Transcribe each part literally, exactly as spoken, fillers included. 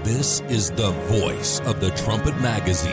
This is the voice of the Trumpet Magazine.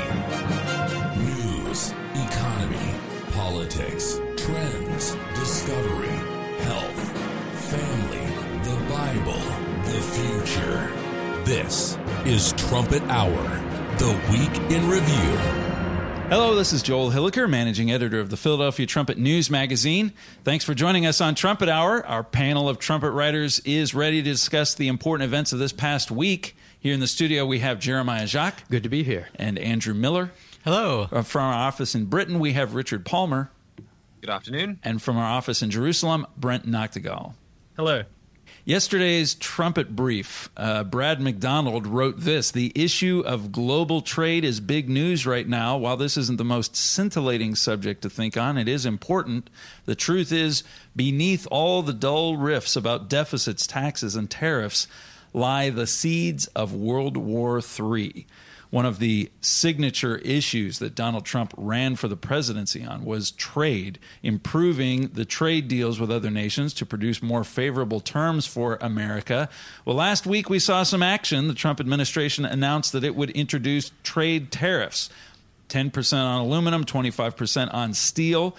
News, economy, politics, trends, discovery, health, family, the Bible, the future. This is Trumpet Hour, the Week in Review. Hello, this is Joel Hilliker, managing editor of the Philadelphia Trumpet News Magazine. Thanks for joining us on Trumpet Hour. Our panel of trumpet writers is ready to discuss the important events of this past week. Here in the studio, we have Jeremiah Jacques. Good to be here. And Andrew Miller. Hello. Uh, from our office in Britain, we have Richard Palmer. Good afternoon. And from our office in Jerusalem, Brent Noctegal. Hello. Yesterday's trumpet brief, uh, Brad McDonald wrote this: the issue of global trade is big news right now. While this isn't the most scintillating subject to think on, it is important. The truth is, beneath all the dull riffs about deficits, taxes, and tariffs lie the seeds of World War Three. One of the signature issues that Donald Trump ran for the presidency on was trade, improving the trade deals with other nations to produce more favorable terms for America. Well, last week we saw some action. The Trump administration announced that it would introduce trade tariffs, ten percent on aluminum, twenty-five percent on steel.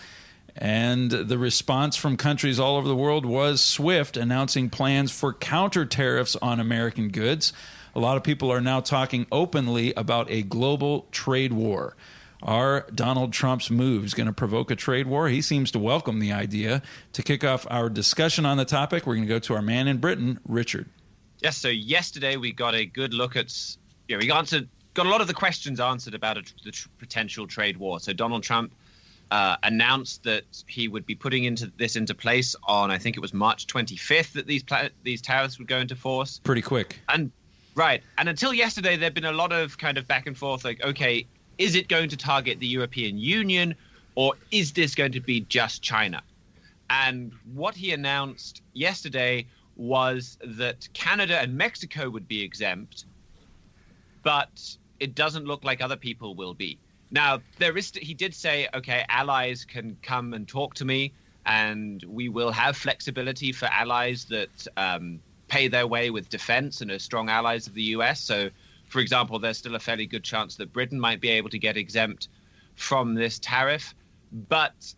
And the response from countries all over the world was swift, announcing plans for counter tariffs on American goods. A lot of people are now talking openly about a global trade war. Are Donald Trump's moves going to provoke a trade war? He seems to welcome the idea. To kick off our discussion on the topic, we're going to go to our man in Britain, Richard. Yes, so yesterday we got a good look at, you know, we answered, got a lot of the questions answered about a, the tr- potential trade war. So Donald Trump uh, announced that he would be putting into this into place on, I think it was March twenty-fifth, that these pla- these tariffs would go into force. Pretty quick. And Right. And until yesterday, there'd been a lot of kind of back and forth, like, okay, is it going to target the European Union, or is this going to be just China? And what he announced yesterday was that Canada and Mexico would be exempt, but it doesn't look like other people will be. Now, there is, he did say, okay, allies can come and talk to me, and we will have flexibility for allies that um, pay their way with defense and are strong allies of the U S. So, for example, there's still a fairly good chance that Britain might be able to get exempt from this tariff. But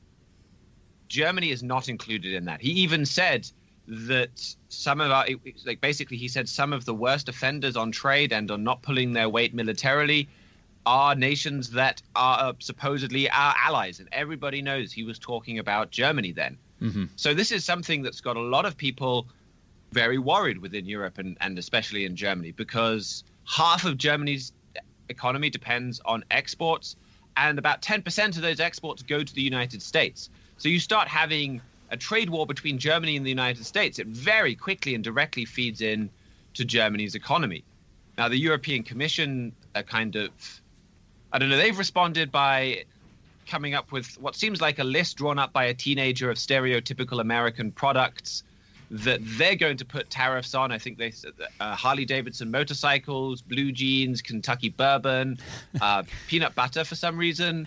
Germany is not included in that. He even said that some of our, like basically he said some of the worst offenders on trade and on not pulling their weight militarily are nations that are supposedly our allies. And everybody knows he was talking about Germany then. Mm-hmm. So this is something that's got a lot of people very worried within Europe and, and especially in Germany, because half of Germany's economy depends on exports, and about ten percent of those exports go to the United States. So you start having a trade war between Germany and the United States, it very quickly and directly feeds in to Germany's economy. Now, the European Commission are kind of, I don't know, they've responded by coming up with what seems like a list drawn up by a teenager of stereotypical American products that they're going to put tariffs on. I think they said uh, Harley Davidson motorcycles, blue jeans, Kentucky bourbon, uh, peanut butter for some reason.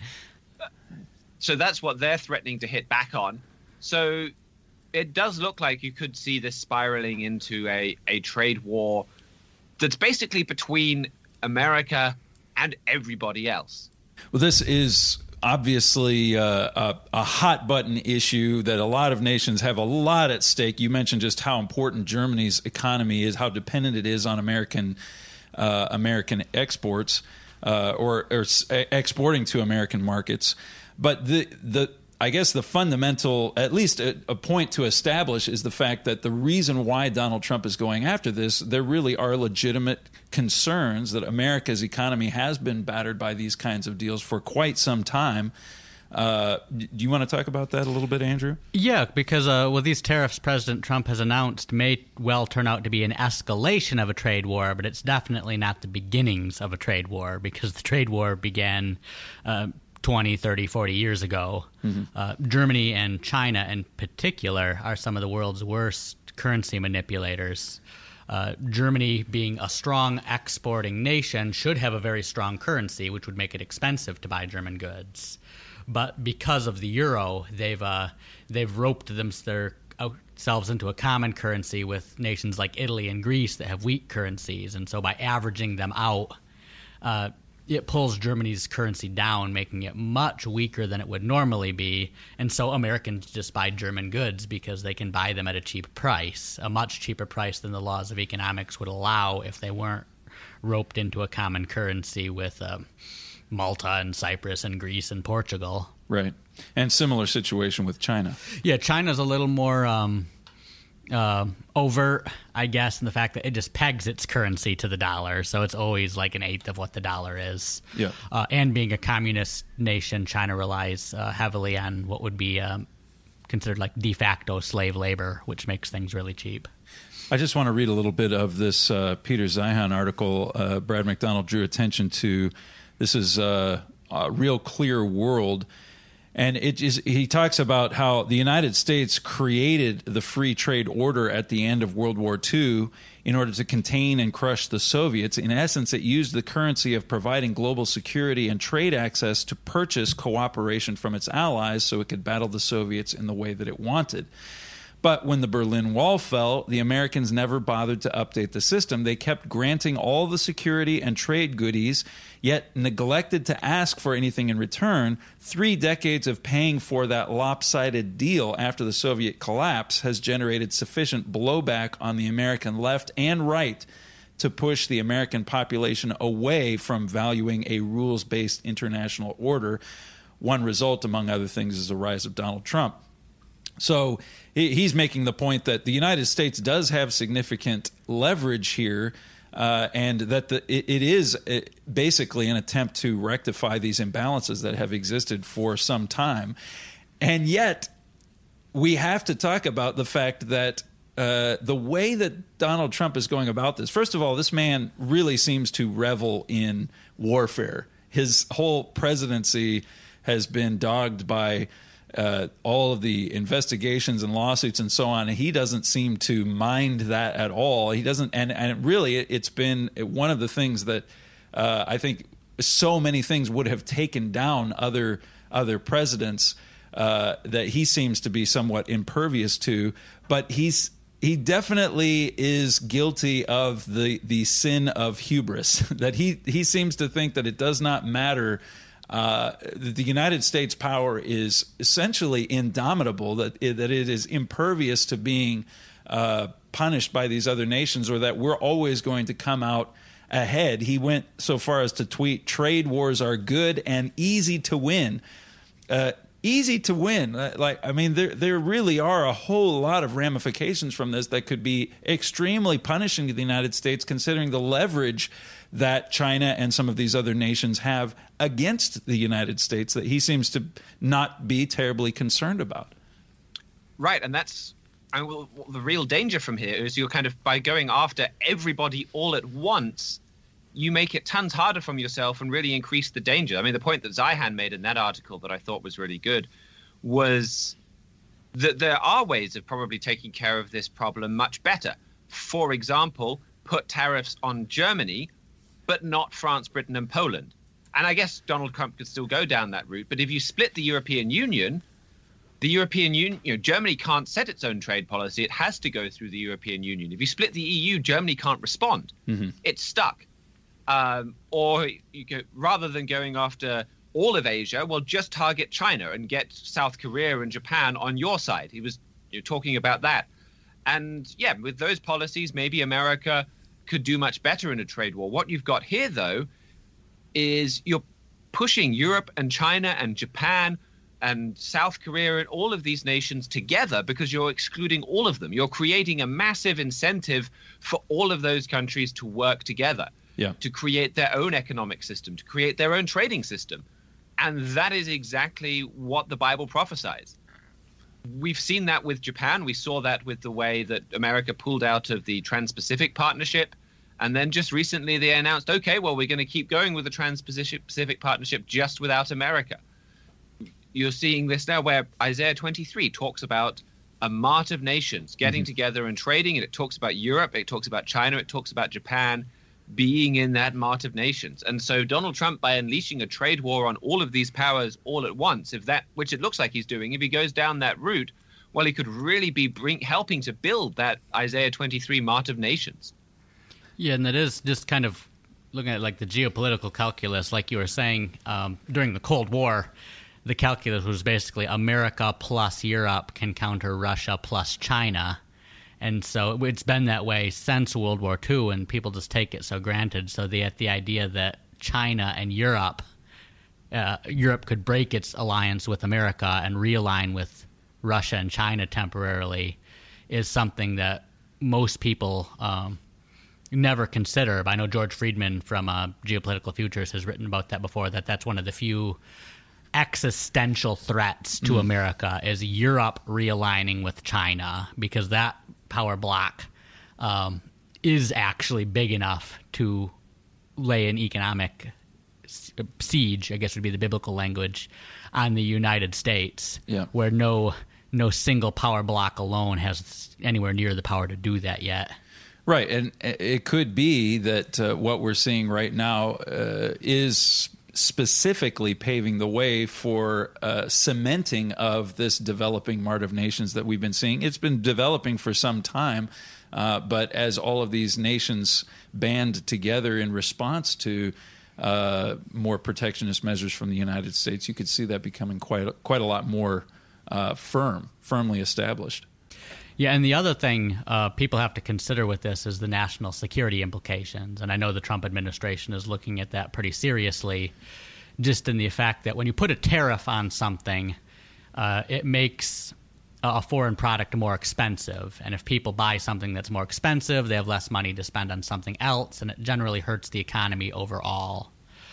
So that's what they're threatening to hit back on. So it does look like you could see this spiraling into a, a trade war that's basically between America and everybody else. Well, this is obviously uh, a, a hot button issue that a lot of nations have a lot at stake. You mentioned just how important Germany's economy is, how dependent it is on American uh, American exports uh, or, or exporting to American markets. But the the I guess the fundamental, at least a, a point to establish, is the fact that the reason why Donald Trump is going after this, there really are legitimate concerns that America's economy has been battered by these kinds of deals for quite some time. Uh, do you want to talk about that a little bit, Andrew? Yeah, because uh, well, these tariffs President Trump has announced may well turn out to be an escalation of a trade war, but it's definitely not the beginnings of a trade war, because the trade war began uh, twenty, thirty, forty years ago. Mm-hmm. Uh, Germany and China in particular are some of the world's worst currency manipulators. Uh, Germany, being a strong exporting nation, should have a very strong currency, which would make it expensive to buy German goods. But because of the euro, they've uh, they've roped them their out, themselves into a common currency with nations like Italy and Greece that have weak currencies. And so by averaging them out, uh, it pulls Germany's currency down, making it much weaker than it would normally be. And so Americans just buy German goods because they can buy them at a cheap price, a much cheaper price than the laws of economics would allow if they weren't roped into a common currency with uh, Malta and Cyprus and Greece and Portugal. Right. And similar situation with China. Yeah, China's a little more um, uh, overt, I guess, in the fact that it just pegs its currency to the dollar. So it's always like an eighth of what the dollar is. Yeah. Uh, and being a communist nation, China relies uh, heavily on what would be um, considered like de facto slave labor, which makes things really cheap. I just want to read a little bit of this uh, Peter Zeihan article uh, Brad McDonald drew attention to. This is uh, a Real Clear World. And it is, he talks about how the United States created the free trade order at the end of World War Two in order to contain and crush the Soviets. In essence, it used the currency of providing global security and trade access to purchase cooperation from its allies so it could battle the Soviets in the way that it wanted. But when the Berlin Wall fell, the Americans never bothered to update the system. They kept granting all the security and trade goodies, yet neglected to ask for anything in return. Three decades of paying for that lopsided deal after the Soviet collapse has generated sufficient blowback on the American left and right to push the American population away from valuing a rules-based international order. One result, among other things, is the rise of Donald Trump. So he's making the point that the United States does have significant leverage here, uh, and that the, it, it is basically an attempt to rectify these imbalances that have existed for some time. And yet we have to talk about the fact that uh, the way that Donald Trump is going about this, first of all, this man really seems to revel in warfare. His whole presidency has been dogged by Uh, all of the investigations and lawsuits and so on. And he doesn't seem to mind that at all. He doesn't, and, and really, it, it's been one of the things that uh, I think so many things would have taken down other other presidents uh, that he seems to be somewhat impervious to. But he's he definitely is guilty of the the sin of hubris. That he he seems to think that it does not matter. Uh, the United States power is essentially indomitable, that it, that it is impervious to being uh, punished by these other nations, or that we're always going to come out ahead. He went so far as to tweet, "Trade wars are good and easy to win." Uh, easy to win. Like, I mean, there there really are a whole lot of ramifications from this that could be extremely punishing to the United States, considering the leverage that China and some of these other nations have against the United States that he seems to not be terribly concerned about. Right, and that's I mean, well, the real danger from here is you're kind of, by going after everybody all at once, you make it tons harder from yourself and really increase the danger. I mean, the point that Zeihan made in that article that I thought was really good was that there are ways of probably taking care of this problem much better. For example, put tariffs on Germany, but not France, Britain, and Poland. And I guess Donald Trump could still go down that route. But if you split the European Union, the European Union, you know, Germany can't set its own trade policy. It has to go through the European Union. If you split the E U, Germany can't respond. Mm-hmm. It's stuck. Um, or you go, rather than going after all of Asia, well, just target China and get South Korea and Japan on your side. He was you know, talking about that. And yeah, with those policies, maybe America could do much better in a trade war. What you've got here, though, is you're pushing Europe and China and Japan and South Korea and all of these nations together because you're excluding all of them. You're creating a massive incentive for all of those countries to work together, yeah. to create their own economic system, to create their own trading system. And that is exactly what the Bible prophesies. We've seen that with Japan. We saw that with the way that America pulled out of the Trans-Pacific Partnership. And then just recently they announced, okay, well, we're going to keep going with the Trans-Pacific Partnership just without America. You're seeing this now where Isaiah twenty-three talks about a mart of nations getting mm-hmm. together and trading. And it talks about Europe. It talks about China. It talks about Japan being in that mart of nations. And so Donald Trump, by unleashing a trade war on all of these powers all at once, if that, which it looks like he's doing, if he goes down that route, well, he could really be bring, helping to build that Isaiah twenty-three mart of nations. Yeah, and that is just kind of looking at like the geopolitical calculus, like you were saying, um, during the Cold War, the calculus was basically America plus Europe can counter Russia plus China. And so it's been that way since World War Two, and people just take it so granted. So the, the idea that China and Europe, uh, Europe could break its alliance with America and realign with Russia and China temporarily is something that most people um, never consider. I know George Friedman from uh, Geopolitical Futures has written about that before, that that's one of the few existential threats to mm. America is Europe realigning with China, because that power block um, is actually big enough to lay an economic siege, I guess would be the biblical language, on the United States, yeah. where no no single power block alone has anywhere near the power to do that yet. Right, and it could be that uh, what we're seeing right now uh, is specifically paving the way for uh, cementing of this developing mart of nations that we've been seeing. It's been developing for some time, uh, but as all of these nations band together in response to uh, more protectionist measures from the United States, you could see that becoming quite quite a lot more uh, firm, firmly established. Yeah, and the other thing uh, people have to consider with this is the national security implications. And I know the Trump administration is looking at that pretty seriously, just in the fact that when you put a tariff on something, uh, it makes a foreign product more expensive. And if people buy something that's more expensive, they have less money to spend on something else, and it generally hurts the economy overall.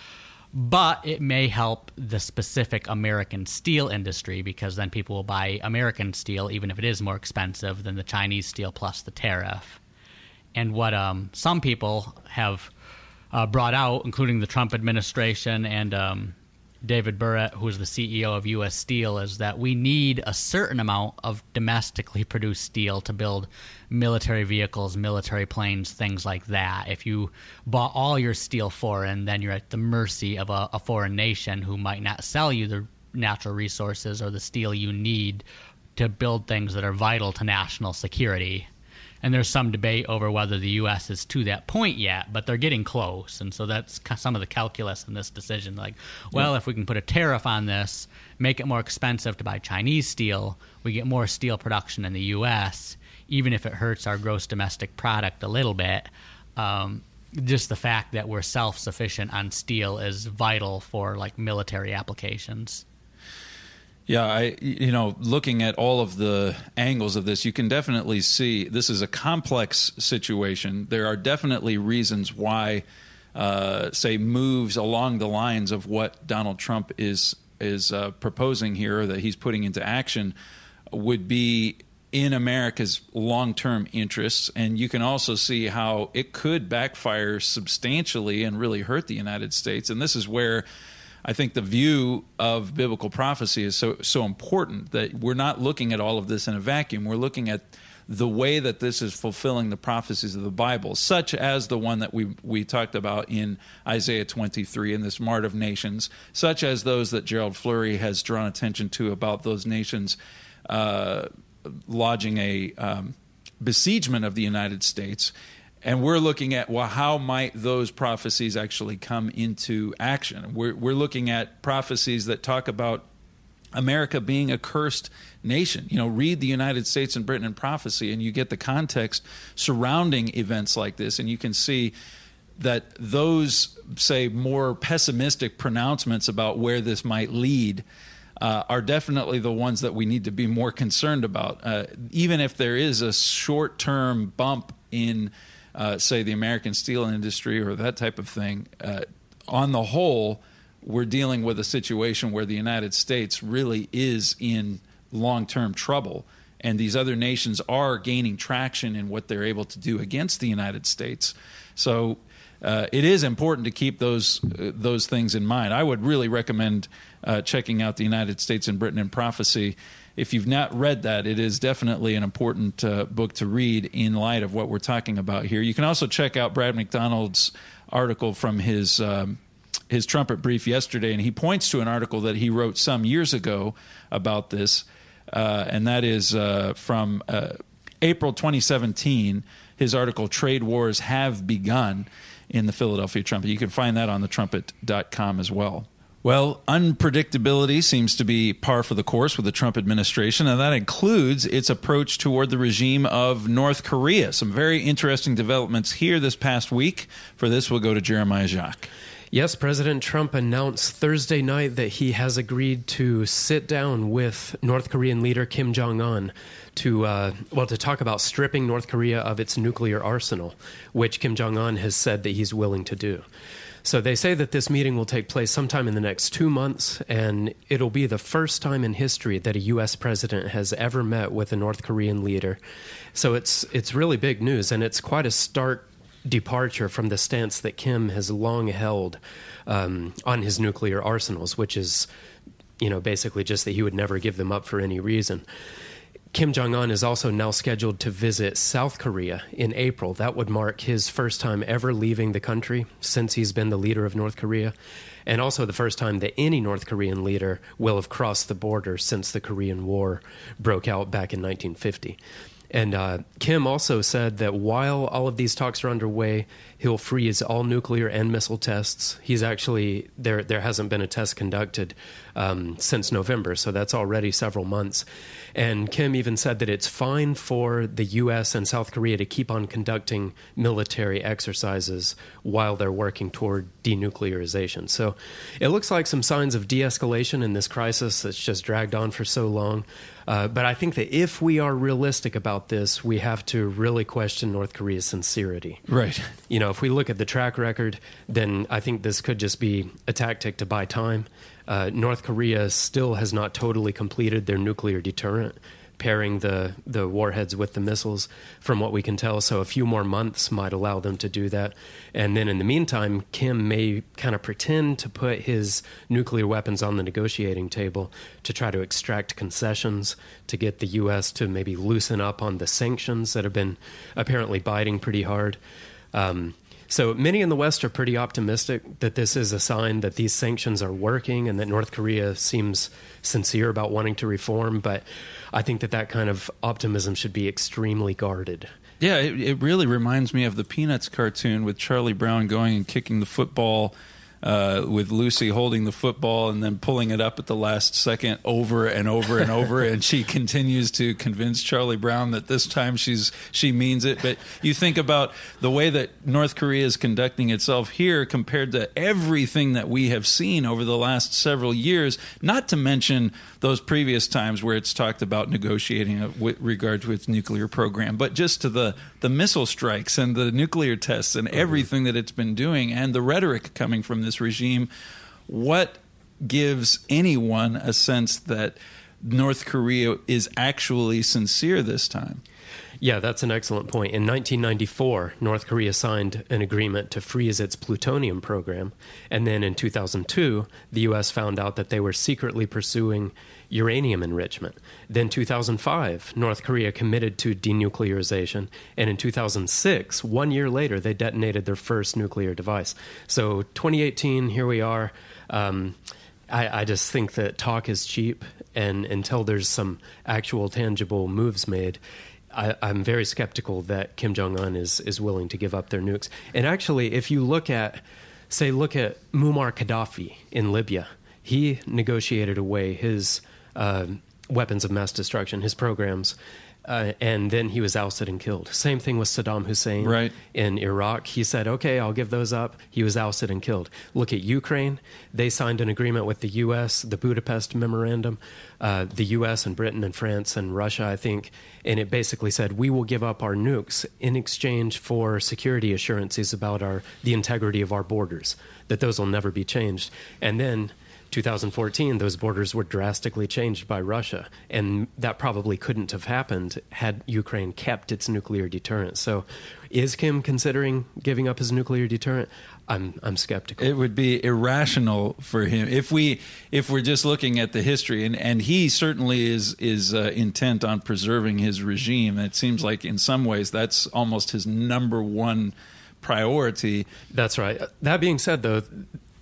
But it may help the specific American steel industry, because then people will buy American steel, even if it is more expensive than the Chinese steel plus the tariff. And what um, some people have uh, brought out, including the Trump administration and um, David Burritt, who is the C E O of U S Steel, is that we need a certain amount of domestically produced steel to build military vehicles, military planes, things like that. If you bought all your steel foreign, then you're at the mercy of a, a foreign nation who might not sell you the natural resources or the steel you need to build things that are vital to national security. And there's some debate over whether the U S is to that point yet, but they're getting close. And so that's some of the calculus in this decision. Like, well, yeah. if we can put a tariff on this, make it more expensive to buy Chinese steel, we get more steel production in the U S, even if it hurts our gross domestic product a little bit. Um, just the fact that we're self-sufficient on steel is vital for, like, military applications. Yeah, I you know, looking at all of the angles of this, you can definitely see this is a complex situation. There are definitely reasons why, uh, say, moves along the lines of what Donald Trump is is uh, proposing here, that he's putting into action, would be in America's long-term interests. And you can also see how it could backfire substantially and really hurt the United States. And this is where I think the view of biblical prophecy is so so important, that we're not looking at all of this in a vacuum. We're looking at the way that this is fulfilling the prophecies of the Bible, such as the one that we we talked about in Isaiah twenty-three, in this mart of nations, such as those that Gerald Fleury has drawn attention to about those nations uh, lodging a um, besiegement of the United States. And we're looking at, well, how might those prophecies actually come into action? We're, we're looking at prophecies that talk about America being a cursed nation. You know, read the United States and Britain in prophecy, and you get the context surrounding events like this, and you can see that those, say, more pessimistic pronouncements about where this might lead uh, are definitely the ones that we need to be more concerned about. Uh, even if there is a short-term bump in Uh, say, the American steel industry or that type of thing, uh, on the whole, we're dealing with a situation where the United States really is in long-term trouble, and these other nations are gaining traction in what they're able to do against the United States. So uh, it is important to keep those uh, those things in mind. I would really recommend uh, checking out the United States and Britain in Prophecy. If you've not read that, it is definitely an important uh, book to read in light of what we're talking about here. You can also check out Brad McDonald's article from his um, his trumpet brief yesterday, and he points to an article that he wrote some years ago about this. uh, and that is uh, from uh, April twenty seventeen. His article, Trade Wars Have Begun, in the Philadelphia Trumpet. You can find that on the trumpet dot com as well. Well, unpredictability seems to be par for the course with the Trump administration, and that includes its approach toward the regime of North Korea. Some very interesting developments here this past week. For this, we'll go to Jeremiah Jacques. Yes, President Trump announced Thursday night that he has agreed to sit down with North Korean leader Kim Jong-un to, uh, well, to talk about stripping North Korea of its nuclear arsenal, which Kim Jong-un has said that he's willing to do. So they say that this meeting will take place sometime in the next two months, and it'll be the first time in history that a U S president has ever met with a North Korean leader. So it's it's really big news, and it's quite a stark departure from the stance that Kim has long held um, on his nuclear arsenals, which is, you know, basically just that he would never give them up for any reason. Kim Jong-un is also now scheduled to visit South Korea in April. That would mark his first time ever leaving the country since he's been the leader of North Korea, and also the first time that any North Korean leader will have crossed the border since the Korean War broke out back in nineteen fifty. And uh, Kim also said that while all of these talks are underway, he'll freeze all nuclear and missile tests. He's actually, there There hasn't been a test conducted um, since November, so that's already several months. And Kim even said that it's fine for the U S and South Korea to keep on conducting military exercises while they're working toward denuclearization. So it looks like some signs of de-escalation in this crisis that's just dragged on for so long. Uh, but I think that if we are realistic about this, we have to really question North Korea's sincerity. Right. You know, if we look at the track record, then I think this could just be a tactic to buy time. Uh, North Korea still has not totally completed their nuclear deterrent, pairing the, the warheads with the missiles, from what we can tell. So a few more months might allow them to do that. And then in the meantime, Kim may kind of pretend to put his nuclear weapons on the negotiating table to try to extract concessions, to get the U S to maybe loosen up on the sanctions that have been apparently biting pretty hard. Um, So many in the West are pretty optimistic that this is a sign that these sanctions are working and that North Korea seems sincere about wanting to reform. But I think that that kind of optimism should be extremely guarded. Yeah, it, it really reminds me of the Peanuts cartoon with Charlie Brown going and kicking the football uh, with Lucy holding the football and then pulling it up at the last second over and over and over. And she continues to convince Charlie Brown that this time she's she means it. But you think about the way that North Korea is conducting itself here compared to everything that we have seen over the last several years, not to mention those previous times where it's talked about negotiating with regard to its nuclear program, but just to the, the missile strikes and the nuclear tests and everything that it's been doing and the rhetoric coming from this regime. What gives anyone a sense that North Korea is actually sincere this time? Yeah, that's an excellent point. In nineteen ninety-four, North Korea signed an agreement to freeze its plutonium program. And then in two thousand two, the U S found out that they were secretly pursuing uranium enrichment. Then two thousand five, North Korea committed to denuclearization. And in two thousand six, one year later, they detonated their first nuclear device. So twenty eighteen, here we are. Um, I, I just think that talk is cheap. And until there's some actual tangible moves made, I, I'm very skeptical that Kim Jong-un is, is willing to give up their nukes. And actually, if you look at, say, look at Muammar Gaddafi in Libya, he negotiated away his uh, weapons of mass destruction, his programs, uh, and then he was ousted and killed. Same thing with Saddam Hussein right. in Iraq. He said, okay, I'll give those up. He was ousted and killed. Look at Ukraine. They signed an agreement with the U S, the Budapest Memorandum, uh, the U S and Britain and France and Russia, I think, and it basically said, we will give up our nukes in exchange for security assurances about our the integrity of our borders, that those will never be changed. And then two thousand fourteen, those borders were drastically changed by Russia, and that probably couldn't have happened had Ukraine kept its nuclear deterrent. So is Kim considering giving up his nuclear deterrent? I'm I'm skeptical. It would be irrational for him if we if we're just looking at the history, and, and he certainly is is uh, intent on preserving his regime. It seems like in some ways that's almost his number one priority. That's right. That being said, though,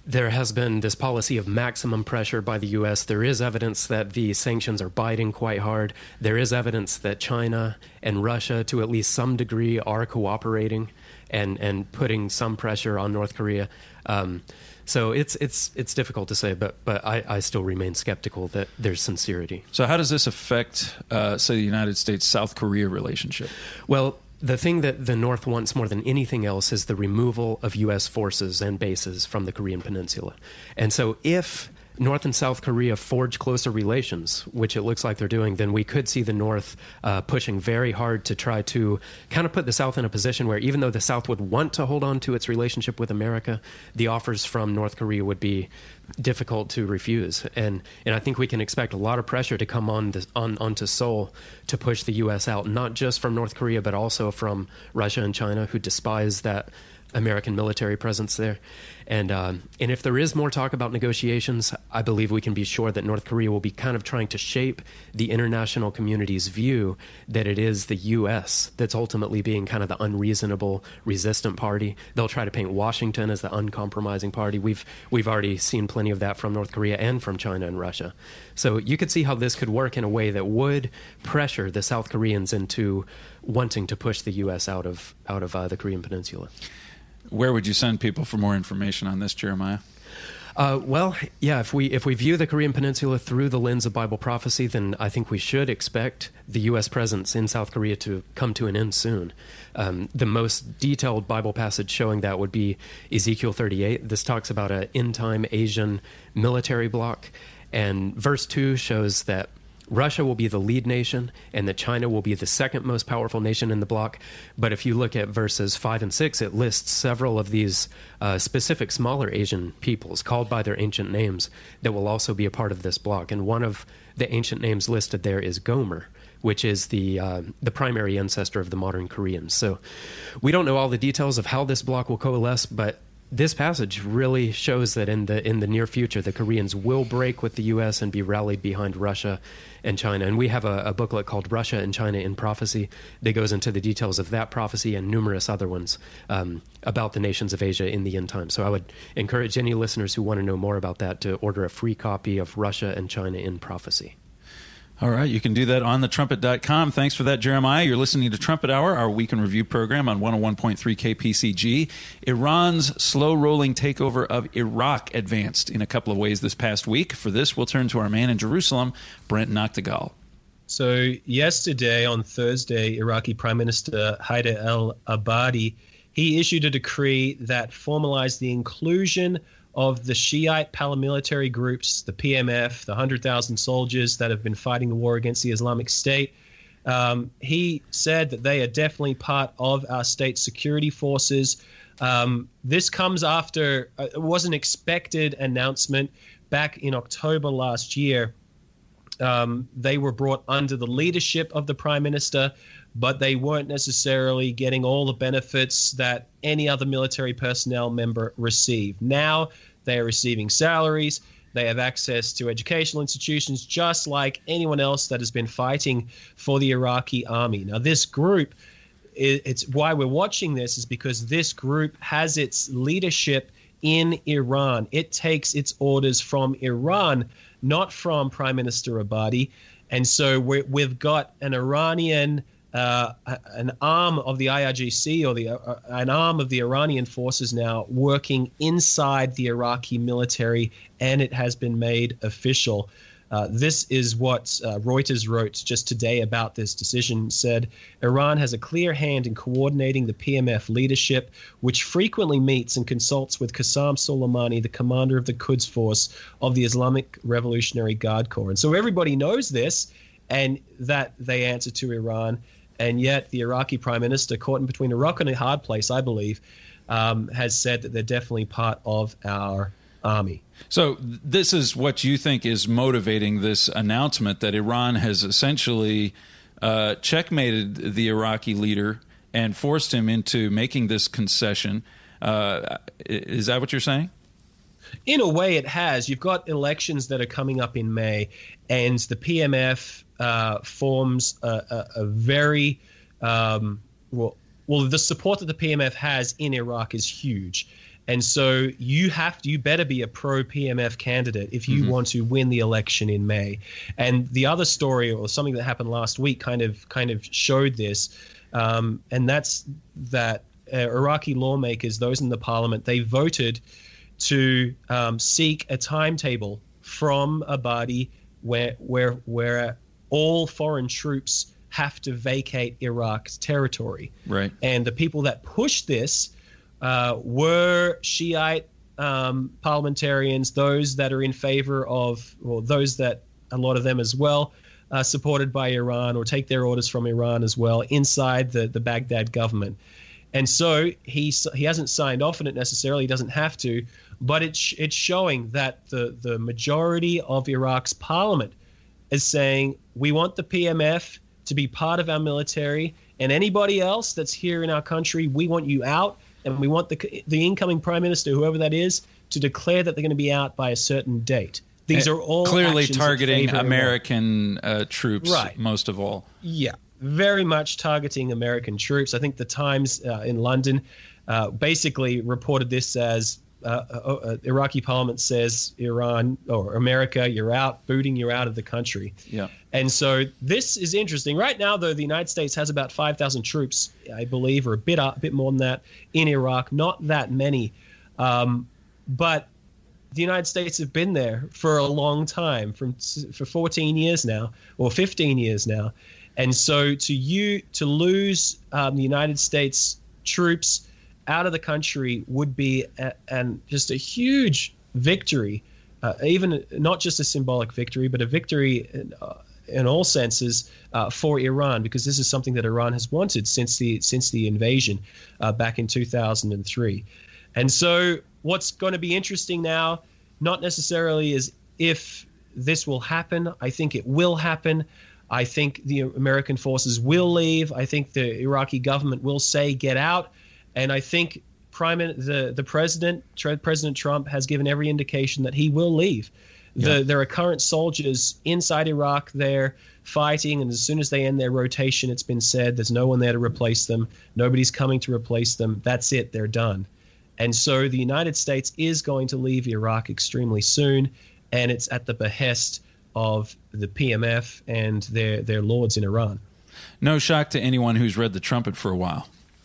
There has been this policy of maximum pressure by the U S. There is evidence that the sanctions are biting quite hard. There is evidence that China and Russia, to at least some degree, are cooperating and, and putting some pressure on North Korea. Um, so it's it's it's difficult to say, but but I, I still remain skeptical that there's sincerity. So how does this affect, uh, say, the United States-South Korea relationship? Well, the thing that the North wants more than anything else is the removal of U S forces and bases from the Korean Peninsula. And so if North and South Korea forge closer relations, which it looks like they're doing, then we could see the North uh, pushing very hard to try to kind of put the South in a position where even though the South would want to hold on to its relationship with America, the offers from North Korea would be difficult to refuse. And and I think we can expect a lot of pressure to come on, this, on onto Seoul to push the U S out, not just from North Korea, but also from Russia and China, who despise that American military presence there. And um, and if there is more talk about negotiations, I believe we can be sure that North Korea will be kind of trying to shape the international community's view that it is the U S that's ultimately being kind of the unreasonable, resistant party. They'll try to paint Washington as the uncompromising party. We've we've already seen plenty of that from North Korea and from China and Russia. So you could see how this could work in a way that would pressure the South Koreans into wanting to push the U S out of out of uh, the Korean Peninsula. Where would you send people for more information on this, Jeremiah? Uh, well, yeah, if we if we view the Korean Peninsula through the lens of Bible prophecy, then I think we should expect the U S presence in South Korea to come to an end soon. Um, the most detailed Bible passage showing that would be Ezekiel thirty-eight. This talks about an end-time Asian military bloc, and verse two shows that Russia will be the lead nation and that China will be the second most powerful nation in the bloc. But if you look at verses five and six, it lists several of these uh, specific smaller Asian peoples called by their ancient names that will also be a part of this bloc. And one of the ancient names listed there is Gomer, which is the uh, the primary ancestor of the modern Koreans. So we don't know all the details of how this bloc will coalesce, but this passage really shows that in the in the near future, the Koreans will break with the U S and be rallied behind Russia and China. And we have a, a booklet called Russia and China in Prophecy that goes into the details of that prophecy and numerous other ones um, about the nations of Asia in the end time. So I would encourage any listeners who want to know more about that to order a free copy of Russia and China in Prophecy. All right, you can do that on the trumpet dot com. Thanks for that, Jeremiah. You're listening to Trumpet Hour, our week in review program on one oh one point three K P C G. Iran's slow-rolling takeover of Iraq advanced in a couple of ways this past week. For this, we'll turn to our man in Jerusalem, Brent Noctegal. So yesterday, on Thursday, Iraqi Prime Minister Haider al-Abadi, he issued a decree that formalized the inclusion of the Shiite paramilitary groups, the P M F, the one hundred thousand soldiers that have been fighting the war against the Islamic State. Um, he said that they are definitely part of our state security forces. Um, this comes after uh, it was an expected announcement back in October last year. Um, they were brought under the leadership of the prime minister, but they weren't necessarily getting all the benefits that any other military personnel member received. Now they are receiving salaries. They have access to educational institutions, just like anyone else that has been fighting for the Iraqi army. Now, this group, it's why we're watching this is because this group has its leadership in Iran. It takes its orders from Iran, not from Prime Minister Abadi. And so we're, we've got an Iranian, uh, an arm of the I R G C or the uh, an arm of the Iranian forces now working inside the Iraqi military, and it has been made official. Uh, this is what uh, Reuters wrote just today about this decision. Said Iran has a clear hand in coordinating the P M F leadership, which frequently meets and consults with Qassam Soleimani, the commander of the Quds Force of the Islamic Revolutionary Guard Corps. And so everybody knows this, and that they answer to Iran. And yet the Iraqi prime minister, caught in between a rock and a hard place, I believe, um, has said that they're definitely part of our army. So this is what you think is motivating this announcement, that Iran has essentially uh, checkmated the Iraqi leader and forced him into making this concession. Uh, is that what you're saying? In a way, it has. You've got elections that are coming up in May, and the P M F uh, forms a, a, a very um, well, well, the support that the P M F has in Iraq is huge. And so you have to, you better be a pro-P M F candidate if you mm-hmm. want to win the election in May. And the other story, or something that happened last week, kind of kind of showed this, um, and that's that uh, Iraqi lawmakers, those in the parliament, they voted to um, seek a timetable from Abadi where where where all foreign troops have to vacate Iraq's territory. Right. And the people that pushed this uh, were Shiite um, parliamentarians, those that are in favor of, or those that, a lot of them as well, uh, supported by Iran or take their orders from Iran as well, inside the, the Baghdad government. And so he he hasn't signed off on it necessarily. He doesn't have to, but it's it's showing that the the majority of Iraq's parliament is saying we want the P M F to be part of our military, and anybody else that's here in our country, we want you out, and we want the the incoming prime minister, whoever that is, to declare that they're going to be out by a certain date. These are all clearly targeting American uh, troops, right. Most of all. Yeah. Very much targeting American troops. I think the Times uh, in London uh, basically reported this as uh, uh, uh, Iraqi parliament says Iran or America, you're out, booting you out of the country. Yeah. And so this is interesting. Right now, though, the United States has about five thousand troops, I believe, or a bit, a bit more than that in Iraq. Not that many. Um, but the United States have been there for a long time, from for fourteen years now, or fifteen years now. And so to you to lose um, the United States troops out of the country would be a, an just a huge victory, uh, even not just a symbolic victory, but a victory in, uh, in all senses uh, for Iran, because this is something that Iran has wanted since the since the invasion uh, back in two thousand three. And so what's going to be interesting now, not necessarily is if this will happen. I think it will happen. I think the American forces will leave. I think the Iraqi government will say, get out. And I think Prime the, the president, President Trump, has given every indication that he will leave. The, yeah. There are current soldiers inside Iraq there fighting, and as soon as they end their rotation, it's been said there's no one there to replace them. Nobody's coming to replace them. That's it. They're done. And so the United States is going to leave Iraq extremely soon, and it's at the behest of the P M F and their their lords in Iran. No shock to anyone who's read The Trumpet for a while.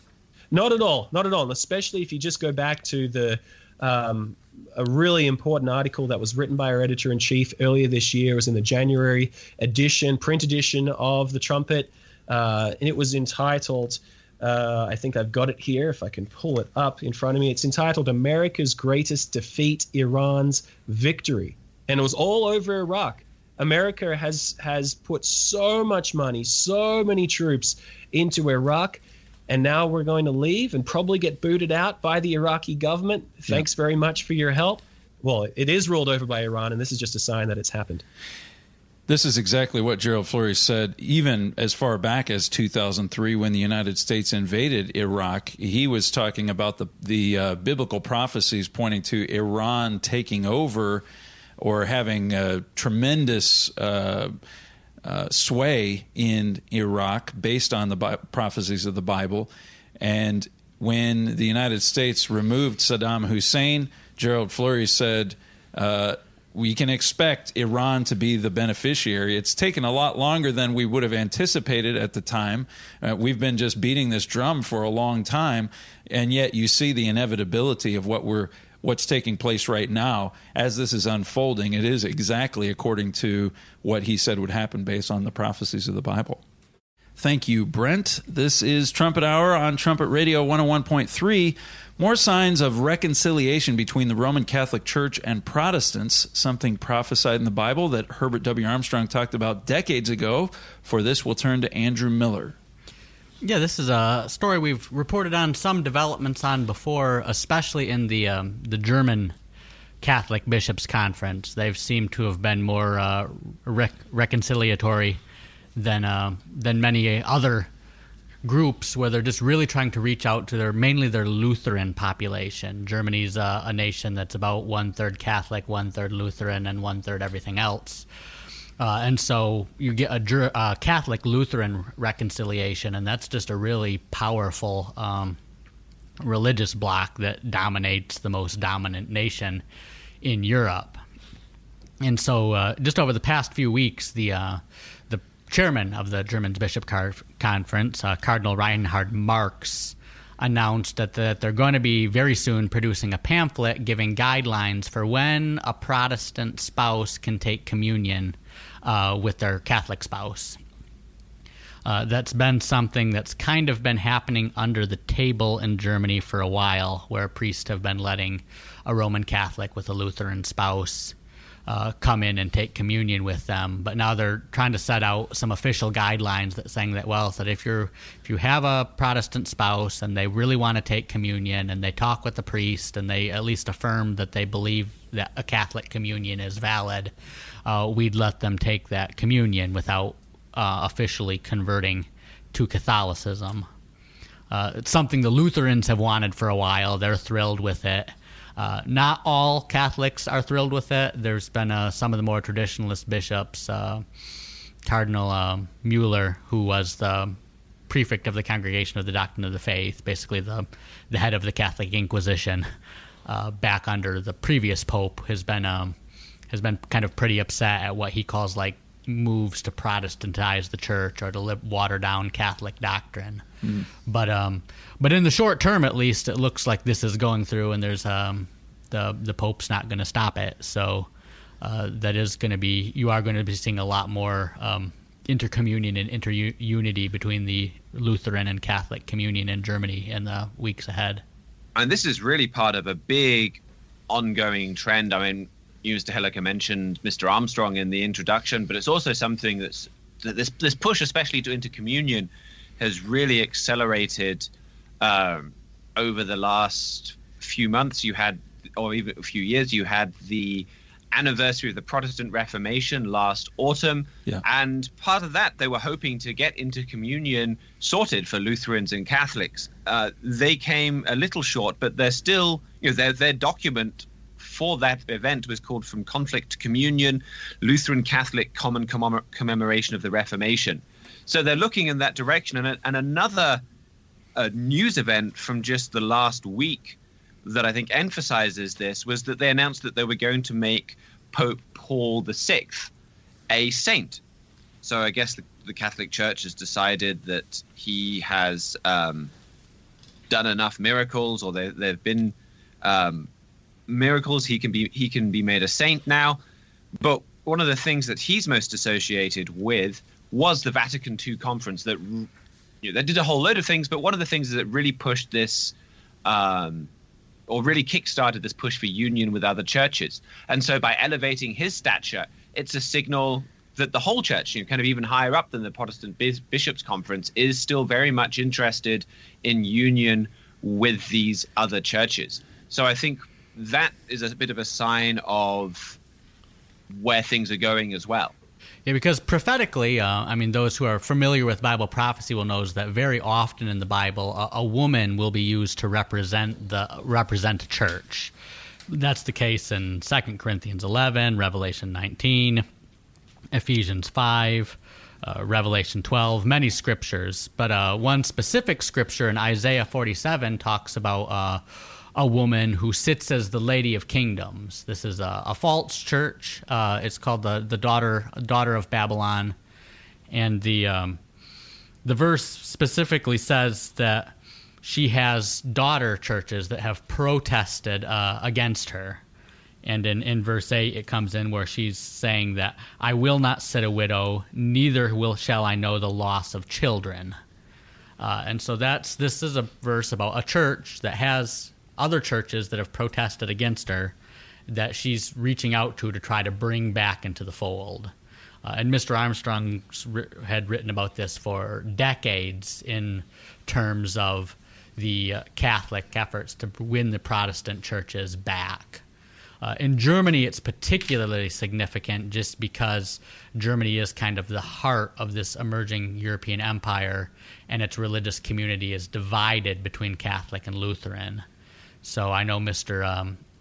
Not at all. Not at all. Especially if you just go back to the um, a really important article that was written by our editor-in-chief earlier this year. It was in the January edition, print edition of The Trumpet, uh, and it was entitled, uh, I think I've got it here if I can pull it up in front of me. It's entitled America's Greatest Defeat, Iran's Victory. And it was all over Iraq. America has has put so much money, so many troops into Iraq, and now we're going to leave and probably get booted out by the Iraqi government. Thanks yeah. very much for your help. Well, it is ruled over by Iran, and this is just a sign that it's happened. This is exactly what Gerald Flurry said, even as far back as two thousand three when the United States invaded Iraq. He was talking about the, the uh, biblical prophecies pointing to Iran taking over or having a tremendous uh, uh, sway in Iraq based on the bi- prophecies of the Bible. And when the United States removed Saddam Hussein, Gerald Flurry said, uh, we can expect Iran to be the beneficiary. It's taken a lot longer than we would have anticipated at the time. Uh, we've been just beating this drum for a long time, and yet you see the inevitability of what we're what's taking place right now as this is unfolding. It is exactly according to what he said would happen based on the prophecies of the Bible. Thank you, Brent. This is Trumpet Hour on Trumpet Radio one oh one point three. More signs of reconciliation between the Roman Catholic Church and Protestants, something prophesied in the Bible that Herbert W. Armstrong talked about decades ago. For this, we'll turn to Andrew Miller. Yeah, this is a story we've reported on some developments on before, especially in the um, the German Catholic Bishops' Conference. They've seemed to have been more uh, rec- reconciliatory than uh, than many other groups, where they're just really trying to reach out to their mainly their Lutheran population. Germany's uh, a nation that's about one third Catholic, one third Lutheran, and one third everything else. Uh, and so you get a uh, Catholic-Lutheran reconciliation, and that's just a really powerful um, religious bloc that dominates the most dominant nation in Europe. And so uh, just over the past few weeks, the uh, the chairman of the German Bishop Car- Conference, uh, Cardinal Reinhard Marx, announced that, that they're going to be very soon producing a pamphlet giving guidelines for when a Protestant spouse can take communion uh, with their Catholic spouse. Uh, that's been something that's kind of been happening under the table in Germany for a while, where priests have been letting a Roman Catholic with a Lutheran spouse uh, come in and take communion with them. But now they're trying to set out some official guidelines that saying that, well, that if you're if you have a Protestant spouse and they really want to take communion and they talk with the priest and they at least affirm that they believe that a Catholic communion is valid, uh, we'd let them take that communion without uh, officially converting to Catholicism. Uh, it's something the Lutherans have wanted for a while. They're thrilled with it. Uh, not all Catholics are thrilled with it. There's been uh, some of the more traditionalist bishops, uh, Cardinal uh, Mueller, who was the prefect of the Congregation of the Doctrine of the Faith, basically the, the head of the Catholic Inquisition, uh, back under the previous pope, has been um, has been kind of pretty upset at what he calls like moves to Protestantize the church or to li- water down Catholic doctrine. Mm. But um, but in the short term, at least, it looks like this is going through, and there's um, the the Pope's not going to stop it. So uh, that is going to be you are going to be seeing a lot more um, intercommunion and interunity between the Lutheran and Catholic communion in Germany in the weeks ahead. And this is really part of a big ongoing trend. I mean, you, Mister Helliker, mentioned Mister Armstrong in the introduction, but it's also something that's that this this push, especially to intercommunion, has really accelerated um, over the last few months. You had, or even a few years, you had the anniversary of the Protestant Reformation last autumn. Yeah. And part of that, they were hoping to get intercommunion sorted for Lutherans and Catholics. Uh, they came a little short, but they're still, you know, their their document for that event was called From Conflict to Communion, Lutheran Catholic Common Commemor- Commemoration of the Reformation. So they're looking in that direction. And, and another uh, news event from just the last week that I think emphasizes this was that they announced that they were going to make Pope Paul the Sixth a saint. So I guess the, the Catholic Church has decided that he has um, done enough miracles, or there have been um, miracles. He can be he can be made a saint now. But one of the things that he's most associated with was the Vatican Two conference that, you know, that did a whole load of things. But one of the things that really pushed this, um, or really kickstarted this push for union with other churches. And so by elevating his stature, it's a signal that the whole church, you know, kind of even higher up than the Protestant Bishops' Conference, is still very much interested in union with these other churches. So I think that is a bit of a sign of where things are going as well. Yeah, because prophetically, uh, I mean, those who are familiar with Bible prophecy will know that very often in the Bible, a, a woman will be used to represent the represent a church. That's the case in Second Corinthians eleven, Revelation nineteen, Ephesians five, uh, Revelation twelve, many scriptures. But uh, one specific scripture in Isaiah forty-seven talks about uh, a woman who sits as the Lady of Kingdoms. This is a, a false church. Uh, it's called the the daughter daughter of Babylon, and the um, the verse specifically says that she has daughter churches that have protested uh, against her. And in, in verse eight, it comes in where she's saying that I will not sit a widow, neither will shall I know the loss of children. Uh, and so that's this is a verse about a church that has other churches that have protested against her, that she's reaching out to to try to bring back into the fold. Uh, and Mister Armstrong had written about this for decades in terms of the uh, Catholic efforts to win the Protestant churches back. Uh, in Germany, it's particularly significant just because Germany is kind of the heart of this emerging European empire, and its religious community is divided between Catholic and Lutheran. So I know Mister Um,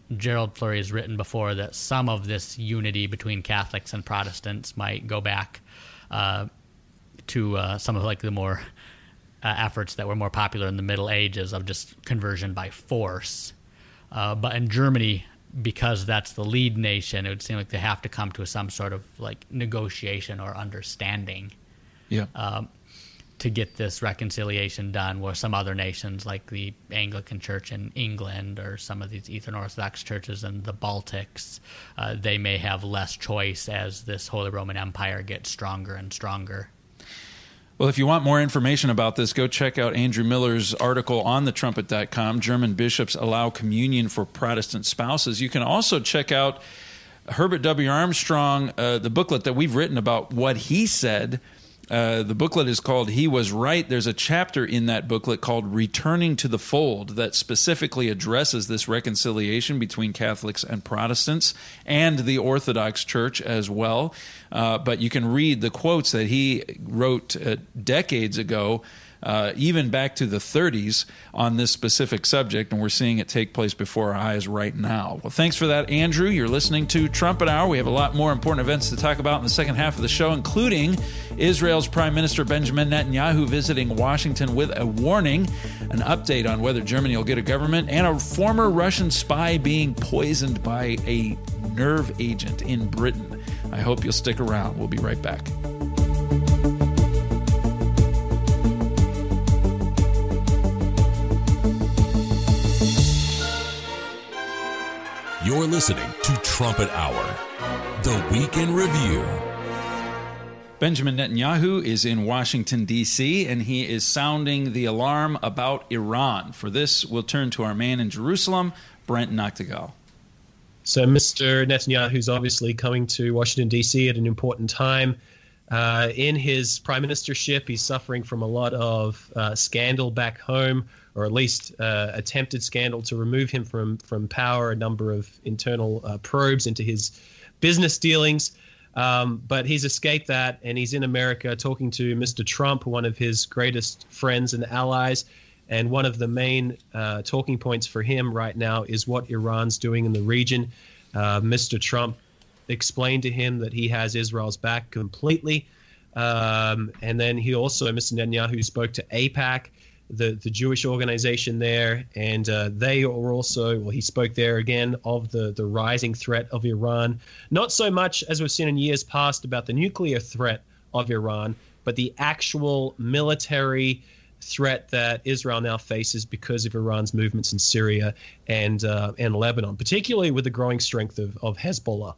Gerald Fleury has written before that some of this unity between Catholics and Protestants might go back uh, to uh, some of like the more uh, efforts that were more popular in the Middle Ages of just conversion by force. Uh, but in Germany, because that's the lead nation, it would seem like they have to come to some sort of like negotiation or understanding. Yeah. Um, to get this reconciliation done, where some other nations like the Anglican Church in England or some of these Eastern Orthodox churches in the Baltics, uh, they may have less choice as this Holy Roman Empire gets stronger and stronger. Well, if you want more information about this, go check out Andrew Miller's article on the trumpet dot com, German Bishops Allow Communion for Protestant Spouses. You can also check out Herbert W. Armstrong, uh, the booklet that we've written about what he said. Uh, the booklet is called He Was Right. There's a chapter in that booklet called Returning to the Fold that specifically addresses this reconciliation between Catholics and Protestants and the Orthodox Church as well. Uh, but you can read the quotes that he wrote uh, decades ago, uh, even back to the thirties, on this specific subject, and we're seeing it take place before our eyes right now. Well, thanks for that, Andrew. You're listening to Trumpet Hour. We have a lot more important events to talk about in the second half of the show, including Israel's Prime Minister Benjamin Netanyahu visiting Washington with a warning, an update on whether Germany will get a government, and a former Russian spy being poisoned by a nerve agent in Britain. I hope you'll stick around. We'll be right back. You're listening to Trumpet Hour, the Week in Review. Benjamin Netanyahu is in Washington, D C, and he is sounding the alarm about Iran. For this, we'll turn to our man in Jerusalem, Brent Noctegal. So Mister Netanyahu's obviously coming to Washington, D C at an important time. Uh, in his prime ministership, he's suffering from a lot of uh, scandal back home, or at least uh, attempted scandal to remove him from, from power, a number of internal uh, probes into his business dealings. Um, but he's escaped that, and he's in America talking to Mister Trump, one of his greatest friends and allies. And one of the main uh, talking points for him right now is what Iran's doing in the region. Uh, Mister Trump explained to him that he has Israel's back completely. Um, and then he also, Mister Netanyahu, spoke to AIPAC, the, the Jewish organization there. And uh, they were also, well, he spoke there again of the, the rising threat of Iran. Not so much, as we've seen in years past, about the nuclear threat of Iran, but the actual military threat that Israel now faces because of Iran's movements in Syria and uh, and Lebanon, particularly with the growing strength of, of Hezbollah.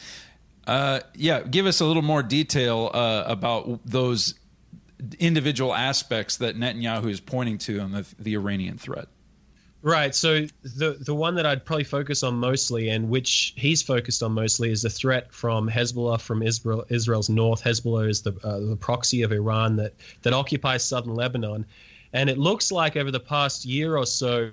Uh, yeah, give us a little more detail uh, about those individual aspects that Netanyahu is pointing to on the, the Iranian threat. Right. So the the one that I'd probably focus on mostly, and which he's focused on mostly, is the threat from Hezbollah from Israel, Israel's north. Hezbollah is the uh, the proxy of Iran that that occupies southern Lebanon, and it looks like over the past year or so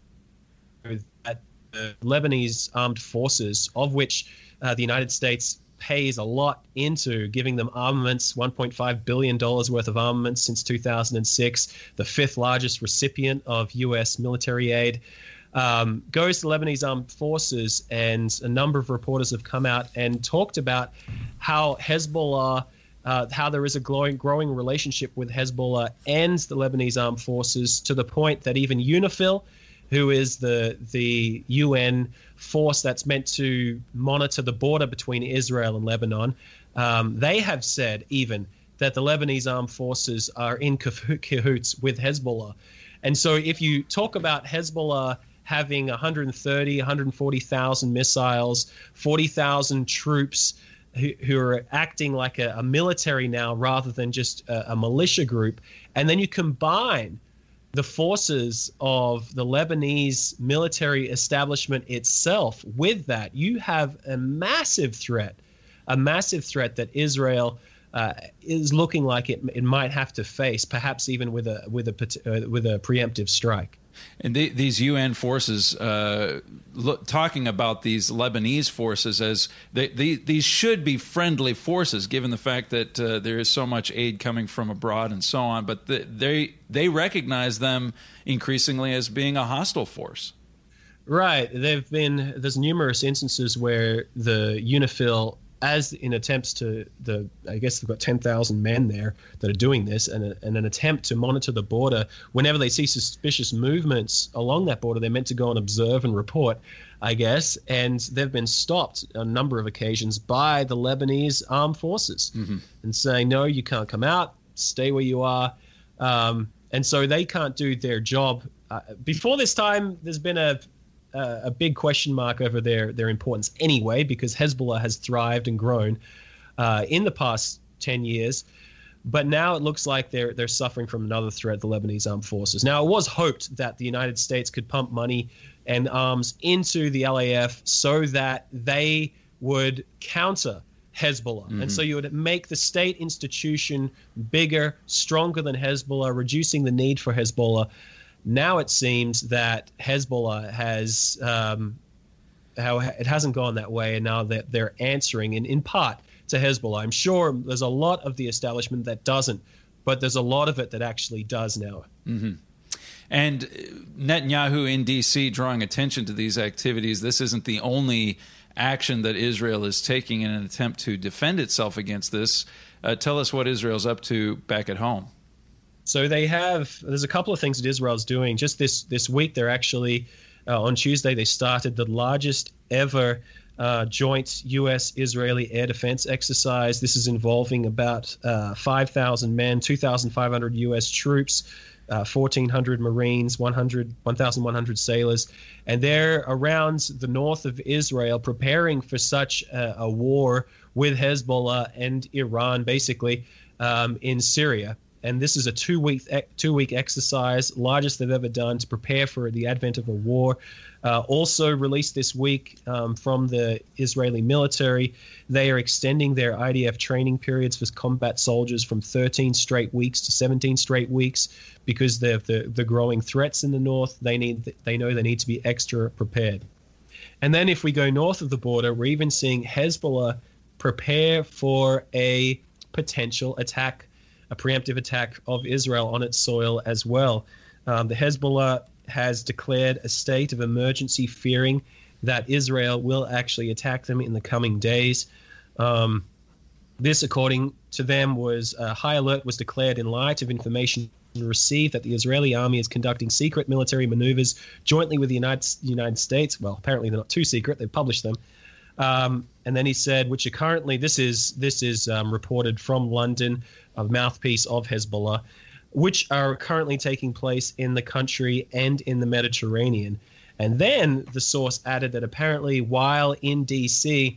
that the Lebanese armed forces, of which uh, the United States pays a lot into giving them armaments, one point five billion dollars worth of armaments since two thousand six, the fifth largest recipient of U S military aid, um, goes to Lebanese armed forces. And a number of reporters have come out and talked about how Hezbollah, uh, how there is a growing, growing relationship with Hezbollah and the Lebanese armed forces, to the point that even UNIFIL, who is the the U N force that's meant to monitor the border between Israel and Lebanon, um, they have said even that the Lebanese armed forces are in cahoots with Hezbollah. And so if you talk about Hezbollah having one hundred thirty, one hundred forty thousand missiles, forty thousand troops who, who are acting like a, a military now rather than just a, a militia group, and then you combine the forces of the Lebanese military establishment itself with that, you have a massive threat, a massive threat that Israel uh, is looking like it it might have to face, perhaps even with a with a uh, with a preemptive strike. And the, these U N forces, uh, look, talking about these Lebanese forces as they, they, these should be friendly forces, given the fact that uh, there is so much aid coming from abroad and so on. But the, they they recognize them increasingly as being a hostile force. Right. There've been there's numerous instances where the UNIFIL, as in attempts to the, I guess they've got ten thousand men there that are doing this, and, a, and an attempt to monitor the border. Whenever they see suspicious movements along that border, they're meant to go and observe and report, I guess. And they've been stopped on a number of occasions by the Lebanese armed forces mm-hmm. and saying, no, you can't come out, stay where you are. Um, and so they can't do their job. Uh, before this time, there's been a Uh, a big question mark over their their importance anyway, because Hezbollah has thrived and grown uh, in the past ten years. But now it looks like they're they're suffering from another threat, the Lebanese armed forces. Now, it was hoped that the United States could pump money and arms into the L A F so that they would counter Hezbollah. Mm-hmm. And so you would make the state institution bigger, stronger than Hezbollah, reducing the need for Hezbollah. Now it seems that Hezbollah has, um, how it hasn't gone that way, and now that they're answering in, in part to Hezbollah. I'm sure there's a lot of the establishment that doesn't, but there's a lot of it that actually does now. Mm-hmm. And Netanyahu in D C drawing attention to these activities. This isn't the only action that Israel is taking in an attempt to defend itself against this. Uh, tell us what Israel's up to back at home. So they have, there's a couple of things that Israel's doing. Just this this week, they're actually, uh, on Tuesday, they started the largest ever uh, joint U S Israeli air defense exercise. This is involving about uh, five thousand men, two thousand five hundred U S troops, uh, fourteen hundred Marines, one hundred, one thousand one hundred sailors. And they're around the north of Israel preparing for such a, a war with Hezbollah and Iran, basically, um, in Syria. And this is a two-week two-week exercise, largest they've ever done to prepare for the advent of a war. Uh, also released this week um, from the Israeli military, they are extending their I D F training periods for combat soldiers from thirteen straight weeks to seventeen straight weeks because of the, the growing threats in the north. They need they know they need to be extra prepared. And then if we go north of the border, we're even seeing Hezbollah prepare for a potential attack, a preemptive attack of Israel on its soil as well. Um, the Hezbollah has declared a state of emergency, fearing that Israel will actually attack them in the coming days. Um, this, according to them, was a high alert was declared in light of information received that the Israeli army is conducting secret military maneuvers jointly with the United, United States. Well, apparently they're not too secret. They've published them. Um, and then he said, which are currently, this is this is um, reported from London, a mouthpiece of Hezbollah, which are currently taking place in the country and in the Mediterranean. And then the source added that apparently while in D C,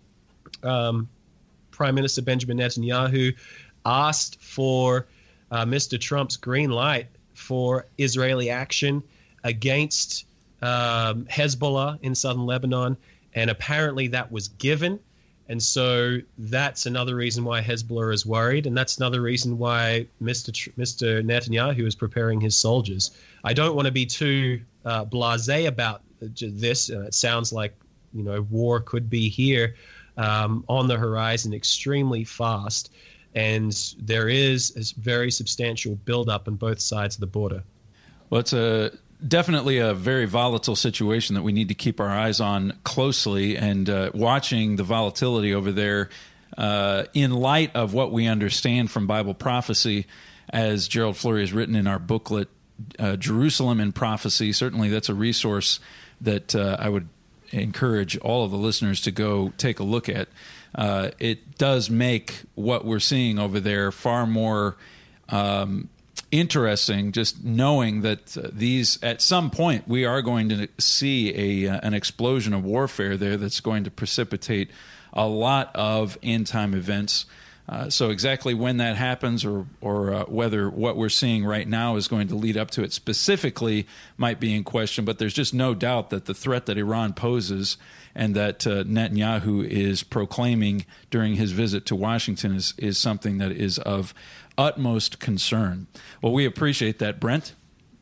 um, Prime Minister Benjamin Netanyahu asked for uh, Mister Trump's green light for Israeli action against um, Hezbollah in southern Lebanon. And apparently that was given. And so that's another reason why Hezbollah is worried. And that's another reason why Mister Tr- Mister Netanyahu is preparing his soldiers. I don't want to be too uh, blasé about this. Uh, it sounds like, you know, war could be here um, on the horizon extremely fast. And there is a very substantial buildup on both sides of the border. Well, it's a... definitely a very volatile situation that we need to keep our eyes on closely, and uh, watching the volatility over there uh, in light of what we understand from Bible prophecy, as Gerald Flurry has written in our booklet, uh, Jerusalem in Prophecy. Certainly that's a resource that uh, I would encourage all of the listeners to go take a look at. Uh, it does make what we're seeing over there far more um, interesting, just knowing that uh, these, at some point, we are going to see a uh, an explosion of warfare there that's going to precipitate a lot of end-time events. Uh, so exactly when that happens, or or uh, whether what we're seeing right now is going to lead up to it specifically, might be in question. But there's just no doubt that the threat that Iran poses and that uh, Netanyahu is proclaiming during his visit to Washington is, is something that is of utmost concern. Well, we appreciate that, Brent.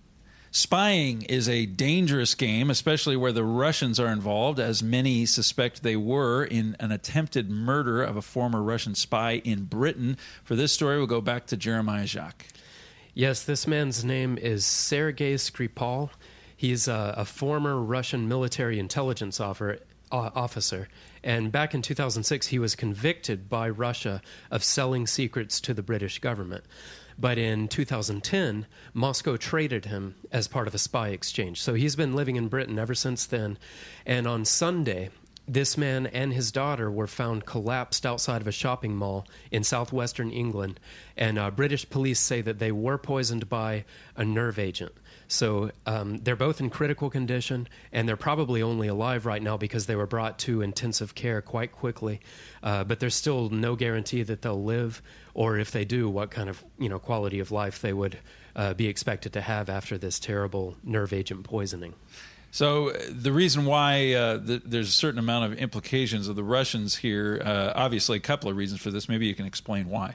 Spying is a dangerous game, especially where the Russians are involved, as many suspect they were in an attempted murder of a former Russian spy in Britain. For this story, we'll go back to Jeremiah Jacques. Yes, this man's name is Sergei Skripal. He's a, a former Russian military intelligence officer, uh, officer, and back in two thousand six, he was convicted by Russia of selling secrets to the British government. But in two thousand ten, Moscow traded him as part of a spy exchange. So he's been living in Britain ever since then. And on Sunday, this man and his daughter were found collapsed outside of a shopping mall in southwestern England. And uh, British police say that they were poisoned by a nerve agent. So um, they're both in critical condition, and they're probably only alive right now because they were brought to intensive care quite quickly. Uh, but there's still no guarantee that they'll live, or if they do, what kind of you know quality of life they would uh, be expected to have after this terrible nerve agent poisoning. So uh, the reason why uh, the, there's a certain amount of implications of the Russians here, uh, obviously a couple of reasons for this. Maybe you can explain why.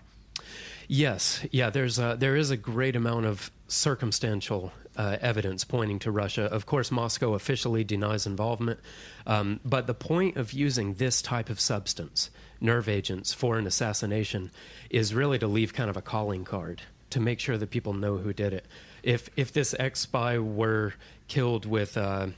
Yes, yeah. There's a, there is a great amount of circumstantial uh, evidence pointing to Russia. Of course, Moscow officially denies involvement, um, but the point of using this type of substance, nerve agents, for an assassination, is really to leave kind of a calling card to make sure that people know who did it. If if this ex-spy were killed with, uh,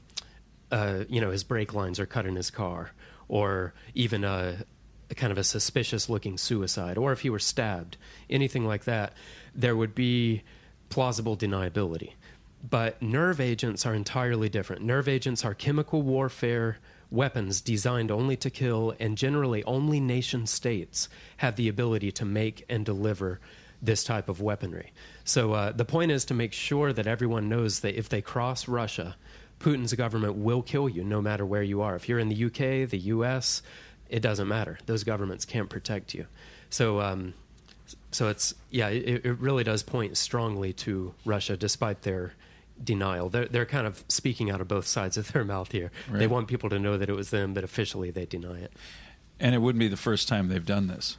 uh, you know, his brake lines are cut in his car, or even a kind of a suspicious-looking suicide, or if he were stabbed, anything like that, there would be plausible deniability. But nerve agents are entirely different. Nerve agents are chemical warfare weapons designed only to kill, and generally only nation-states have the ability to make and deliver this type of weaponry. So uh, the point is to make sure that everyone knows that if they cross Russia, Putin's government will kill you no matter where you are. If you're in the U K, the U S, it doesn't matter. Those governments can't protect you. So, um, so it's yeah, it, it really does point strongly to Russia, despite their denial. They're they're kind of speaking out of both sides of their mouth here. Right. They want people to know that it was them, but officially they deny it. And it wouldn't be the first time they've done this.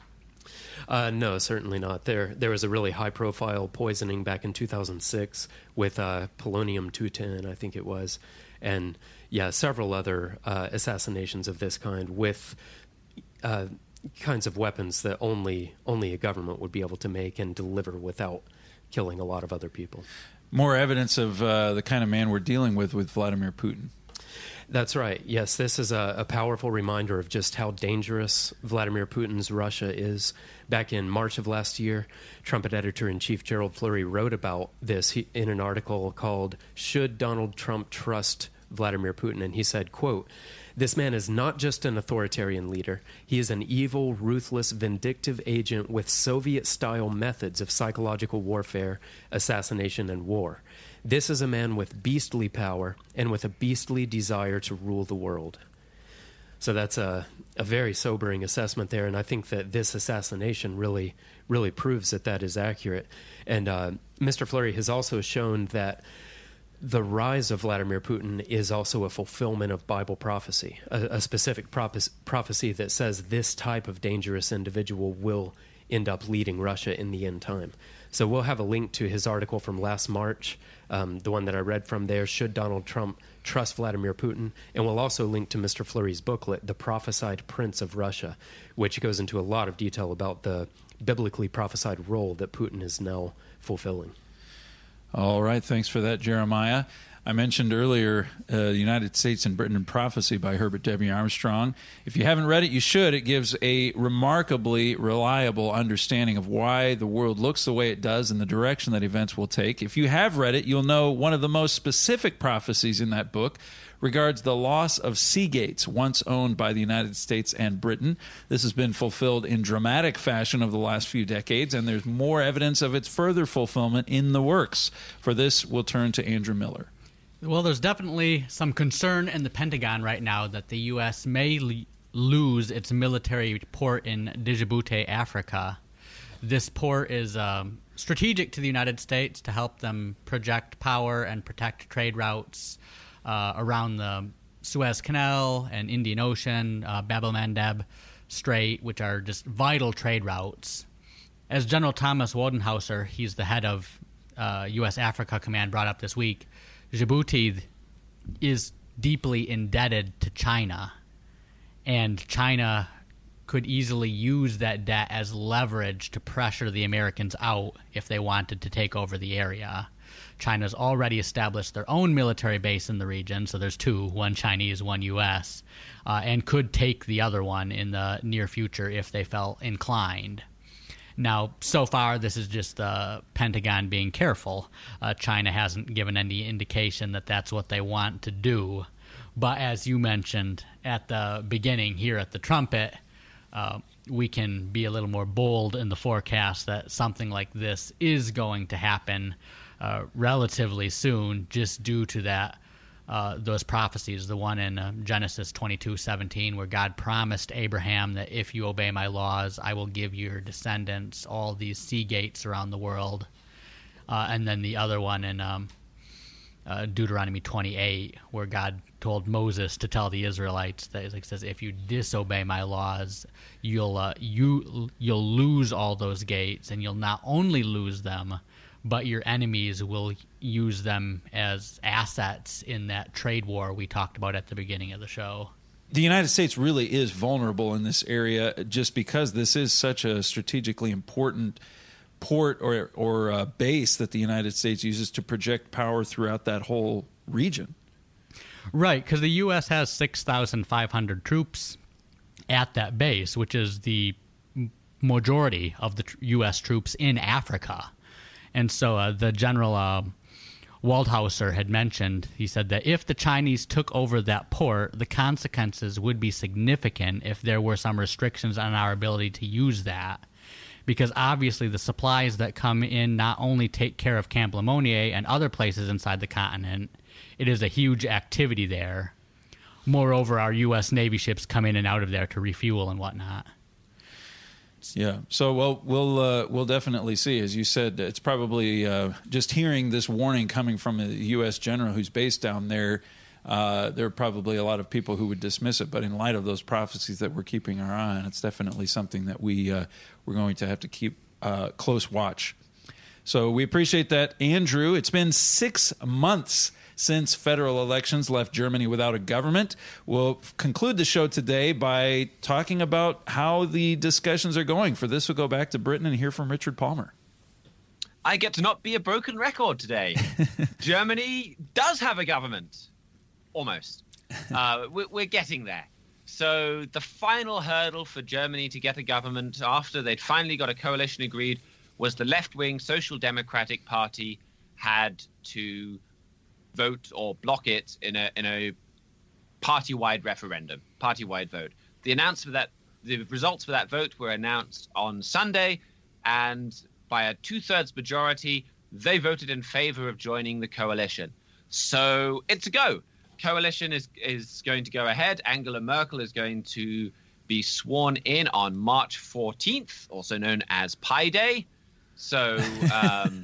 Uh, no, certainly not. There there was a really high-profile poisoning back in two thousand six with uh, polonium two ten, I think it was, and yeah, several other uh, assassinations of this kind with uh, kinds of weapons that only only a government would be able to make and deliver without killing a lot of other people. More evidence of uh, the kind of man we're dealing with with Vladimir Putin. That's right. Yes, this is a, a powerful reminder of just how dangerous Vladimir Putin's Russia is. Back in March of last year, Trumpet editor-in-chief Gerald Flurry wrote about this in an article called "Should Donald Trump Trust Vladimir Putin?" And he said, quote, "This man is not just an authoritarian leader. He is an evil, ruthless, vindictive agent with Soviet-style methods of psychological warfare, assassination, and war. This is a man with beastly power and with a beastly desire to rule the world." So that's a, a very sobering assessment there, and I think that this assassination really, really proves that that is accurate. And uh, Mister Flurry has also shown that the rise of Vladimir Putin is also a fulfillment of Bible prophecy, a, a specific prophe- prophecy that says this type of dangerous individual will end up leading Russia in the end time. So we'll have a link to his article from last March, um, the one that I read from there, "Should Donald Trump Trust Vladimir Putin?" And we'll also link to Mister Flurry's booklet, "The Prophesied Prince of Russia," which goes into a lot of detail about the biblically prophesied role that Putin is now fulfilling. All right. Thanks for that, Jeremiah. I mentioned earlier uh, The United States and Britain in Prophecy by Herbert W. Armstrong. If you haven't read it, you should. It gives a remarkably reliable understanding of why the world looks the way it does and the direction that events will take. If you have read it, you'll know one of the most specific prophecies in that book regards the loss of Seagates, once owned by the United States and Britain. This has been fulfilled in dramatic fashion over the last few decades, and there's more evidence of its further fulfillment in the works. For this, we'll turn to Andrew Miller. Well, there's definitely some concern in the Pentagon right now that the U S may l- lose its military port in Djibouti, Africa. This port is um, strategic to the United States to help them project power and protect trade routes uh, around the Suez Canal and Indian Ocean, uh, Bab el-Mandeb Strait, which are just vital trade routes. As General Thomas Wodenhauser, he's the head of uh, U S Africa Command, brought up this week, Djibouti is deeply indebted to China, and China could easily use that debt as leverage to pressure the Americans out if they wanted to take over the area. China's already established their own military base in the region, so there's two, one Chinese, one U S, uh, and could take the other one in the near future if they felt inclined. Now, so far, this is just the Pentagon being careful. Uh, China hasn't given any indication that that's what they want to do. But as you mentioned at the beginning here at the Trumpet, uh, we can be a little more bold in the forecast that something like this is going to happen uh, relatively soon, just due to that uh, those prophecies. The one in uh, Genesis twenty-two seventeen, where God promised Abraham that if you obey my laws, I will give your descendants all these sea gates around the world. Uh, and then the other one in um, uh, Deuteronomy twenty-eight, where God told Moses to tell the Israelites that it says, if you disobey my laws, you'll uh, you you'll lose all those gates, and you'll not only lose them, but your enemies will use them as assets in that trade war we talked about at the beginning of the show. The United States really is vulnerable in this area just because this is such a strategically important port or or uh, base that the United States uses to project power throughout that whole region. Right, because the U S has six thousand five hundred troops at that base, which is the majority of the U S troops in Africa. And so uh, the General uh, Waldhauser had mentioned, he said that if the Chinese took over that port, the consequences would be significant if there were some restrictions on our ability to use that. Because obviously the supplies that come in not only take care of Camp Lemonnier and other places inside the continent, it is a huge activity there. Moreover, our U S Navy ships come in and out of there to refuel and whatnot. Yeah. So, well, we'll uh, we'll definitely see. As you said, it's probably uh, just hearing this warning coming from a U S general who's based down there. Uh, there are probably a lot of people who would dismiss it, but in light of those prophecies that we're keeping our eye on, it's definitely something that we uh, we're going to have to keep uh, close watch. So we appreciate that, Andrew. It's been six months since federal elections left Germany without a government. We'll conclude the show today by talking about how the discussions are going. For this, we'll go back to Britain and hear from Richard Palmer. I get to not be a broken record today. Germany does have a government. Almost. Uh, we're getting there. So the final hurdle for Germany to get a government after they'd finally got a coalition agreed was the left-wing Social Democratic Party had to vote or block it in a in a party-wide referendum, party-wide vote. The announcement that the results for that vote were announced on Sunday, and by a two-thirds majority, they voted in favor of joining the coalition. So it's a go. Coalition is is going to go ahead. Angela Merkel is going to be sworn in on March fourteenth, also known as Pi Day. So um,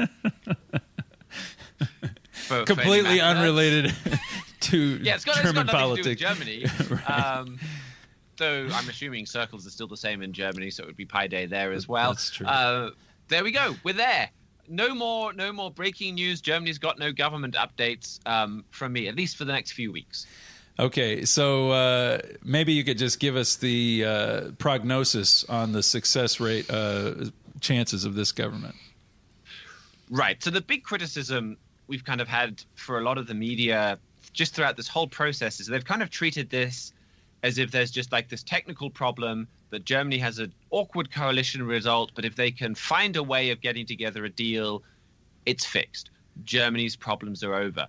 for, completely for unrelated to yeah, it's got, German it's got politics. To do with Germany. Right. Um, though I'm assuming circles are still the same in Germany, so it would be Pi Day there as well. That's true. Uh, there we go. We're there. No more, no more breaking news. Germany's got no government updates um, from me, at least for the next few weeks. Okay, so uh, maybe you could just give us the uh, prognosis on the success rate, uh, chances of this government. Right. So the big criticism we've kind of had for a lot of the media just throughout this whole process is they've kind of treated this as if there's just like this technical problem that Germany has an awkward coalition result, but if they can find a way of getting together a deal, it's fixed. Germany's problems are over.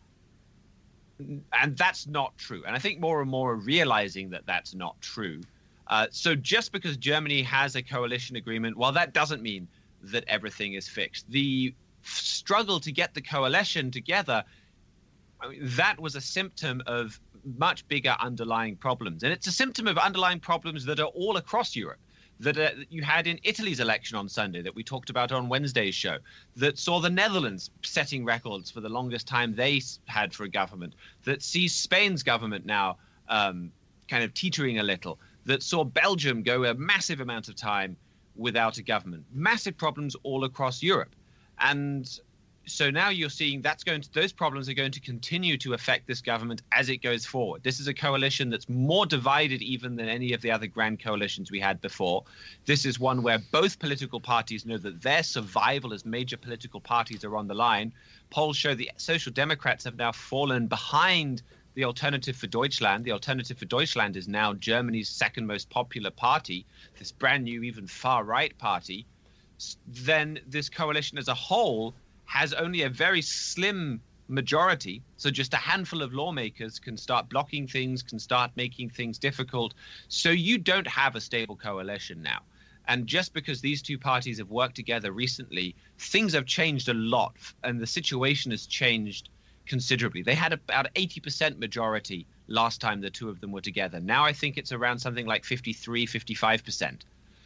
And that's not true. And I think more and more are realizing that that's not true. Uh, so just because Germany has a coalition agreement, well, that doesn't mean that everything is fixed. The struggle to get the coalition together, I mean, that was a symptom of much bigger underlying problems. And it's a symptom of underlying problems that are all across Europe, that, uh, that you had in Italy's election on Sunday that we talked about on Wednesday's show, that saw the Netherlands setting records for the longest time they had for a government, that sees Spain's government now um, kind of teetering a little, that saw Belgium go a massive amount of time without a government. Massive problems all across Europe. And so now you're seeing that's going to, those problems are going to continue to affect this government as it goes forward. This is a coalition that's more divided even than any of the other grand coalitions we had before. This is one where both political parties know that their survival as major political parties are on the line. Polls show the Social Democrats have now fallen behind the Alternative for Deutschland. The Alternative for Deutschland is now Germany's second most popular party, this brand new, even far-right party. Then this coalition as a whole has only a very slim majority. So just a handful of lawmakers can start blocking things, can start making things difficult. So you don't have a stable coalition now. And just because these two parties have worked together recently, things have changed a lot, and the situation has changed considerably. They had about eighty percent majority last time the two of them were together. Now I think it's around something like fifty-three, fifty-five percent.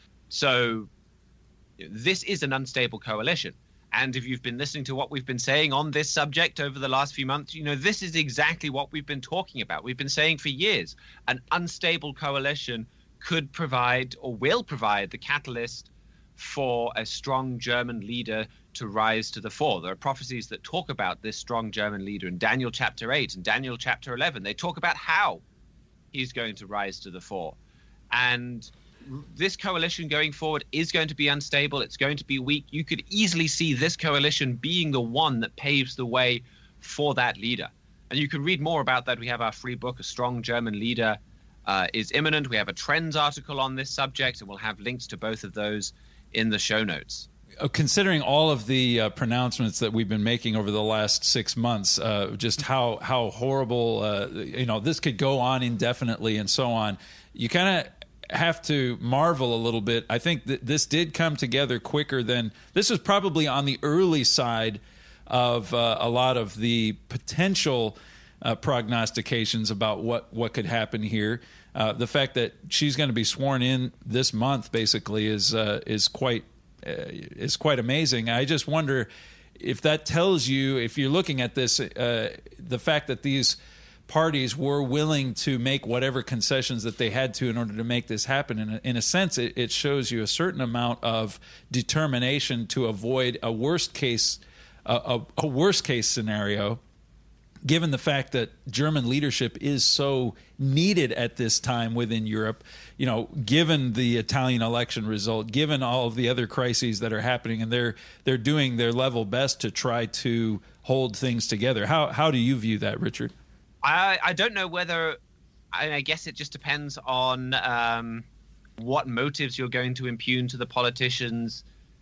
So this is an unstable coalition. And if you've been listening to what we've been saying on this subject over the last few months, you know, this is exactly what we've been talking about. We've been saying for years, an unstable coalition could provide or will provide the catalyst for a strong German leader to rise to the fore. There are prophecies that talk about this strong German leader in Daniel chapter eight and Daniel chapter eleven. They talk about how he's going to rise to the fore. And this coalition going forward is going to be unstable. It's going to be weak. You could easily see this coalition being the one that paves the way for that leader. And you can read more about that. We have our free book, A Strong German Leader uh, is Imminent. We have a Trends article on this subject, and we'll have links to both of those in the show notes. Considering all of the uh, pronouncements that we've been making over the last six months, uh, just how how horrible, uh, you know, this could go on indefinitely and so on, you kind of have to marvel a little bit. I think that this did come together quicker than, this was probably on the early side of uh, a lot of the potential uh, prognostications about what, what could happen here. Uh, the fact that she's going to be sworn in this month basically is uh, is quite uh, is quite amazing. I just wonder if that tells you, if you're looking at this, uh, the fact that these parties were willing to make whatever concessions that they had to in order to make this happen. In a, in a sense, it, it shows you a certain amount of determination to avoid a worst case uh, a, a worst case scenario, given the fact that German leadership is so needed at this time within Europe, you know, given the Italian election result, given all of the other crises that are happening, and they're they're doing their level best to try to hold things together. How how do you view that, Richard? I I don't know whether, I, I guess it just depends on um, what motives you're going to impugn to the politicians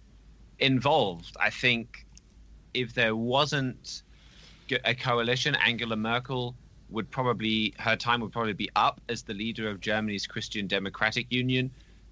involved. I think if there wasn't a coalition, Angela Merkel would probably, her time would probably be up as the leader of Germany's Christian Democratic Union.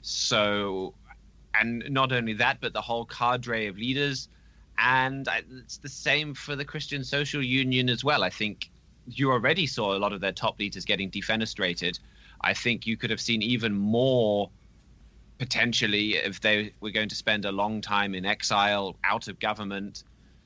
So, and not only that, but the whole cadre of leaders. And it's the same for the Christian Social Union as well. I think you already saw a lot of their top leaders getting defenestrated. I think you could have seen even more potentially if they were going to spend a long time in exile, out of government.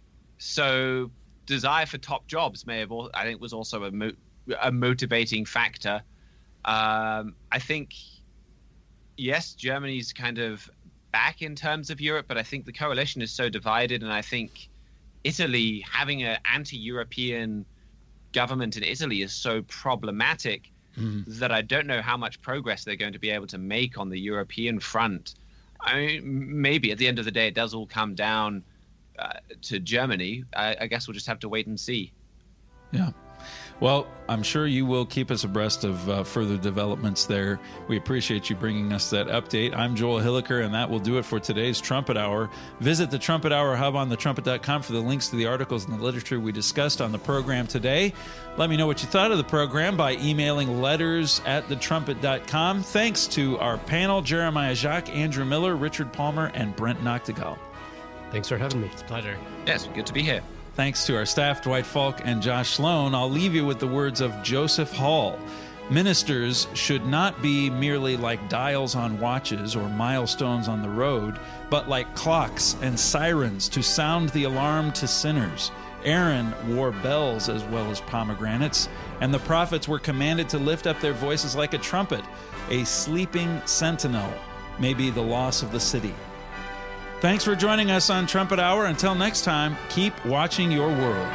So desire for top jobs may have, I think, was also a, mo- a motivating factor. Um, I think, yes, Germany's kind of back in terms of Europe, but I think the coalition is so divided, and I think Italy, having an anti-European government in Italy is so problematic mm. that I don't know how much progress they're going to be able to make on the European front. I mean, maybe at the end of the day, it does all come down uh, to Germany. I, I guess we'll just have to wait and see. Yeah. Well, I'm sure you will keep us abreast of uh, further developments there. We appreciate you bringing us that update. I'm Joel Hilliker, and that will do it for today's Trumpet Hour. Visit the Trumpet Hour Hub on the trumpet dot com for the links to the articles and the literature we discussed on the program today. Let me know what you thought of the program by emailing letters at the trumpet dot com. Thanks to our panel, Jeremiah Jacques, Andrew Miller, Richard Palmer, and Brent Noctegal. Thanks for having me. It's a pleasure. Yes, good to be here. Thanks to our staff, Dwight Falk and Josh Sloan. I'll leave you with the words of Joseph Hall. Ministers should not be merely like dials on watches or milestones on the road, but like clocks and sirens to sound the alarm to sinners. Aaron wore bells as well as pomegranates, and the prophets were commanded to lift up their voices like a trumpet. A sleeping sentinel may be the loss of the city. Thanks for joining us on Trumpet Hour. Until next time, keep watching your world.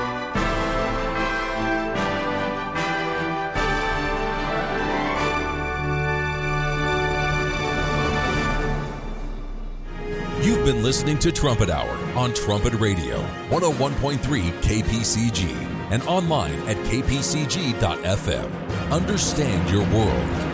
You've been listening to Trumpet Hour on Trumpet Radio, one oh one point three K P C G, and online at k p c g dot f m. Understand your world.